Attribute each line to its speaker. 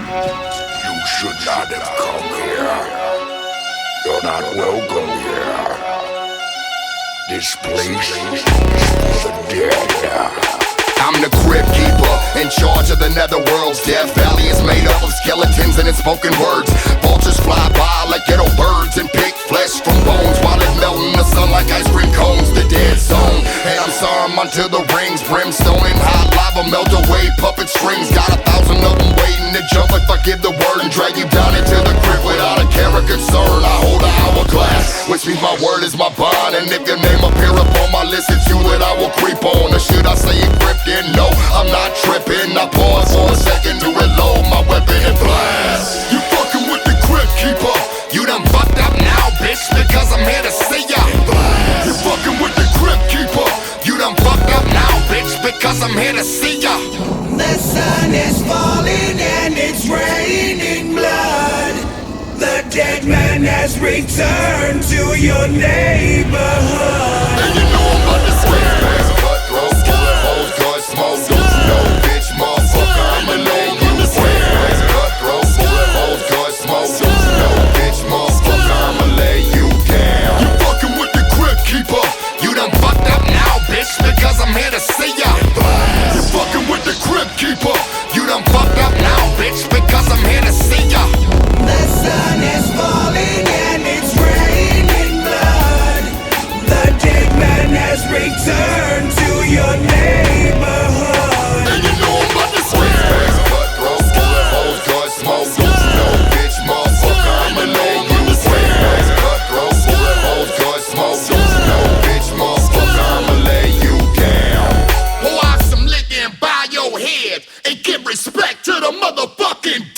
Speaker 1: You should not have come here. You're not welcome here. This place is for the dead. I'm the Crypt Keeper, in charge of the Netherworld's Death Valley is made up of skeletons and unspoken words. Vultures fly by like ghetto birds and pick flesh from bones while it melt in the sun like ice cream cones. The dead zone, and I'm sorry until the rings. Brimstone and hot lava melt away puppet strings. Got 1,000 of them waiting to jump if I give the word and drag you down into the crypt without a care or concern. I hold an hourglass, which means my word is my bond. And if your name appear upon my list, it's you that I will creep on. Or should I say encrypted? No, I'm not tripping. I pause for a second to reload my weapon and blast. You fucking with the Crypt Keeper. You done fucked up now, bitch, because I'm here to see ya. Blast. You fucking with the Crypt Keeper. You done fucked up now, bitch, because I'm here to see ya.
Speaker 2: The sun is falling and it's raining blood. The dead man has returned to your neighborhood.
Speaker 1: And you know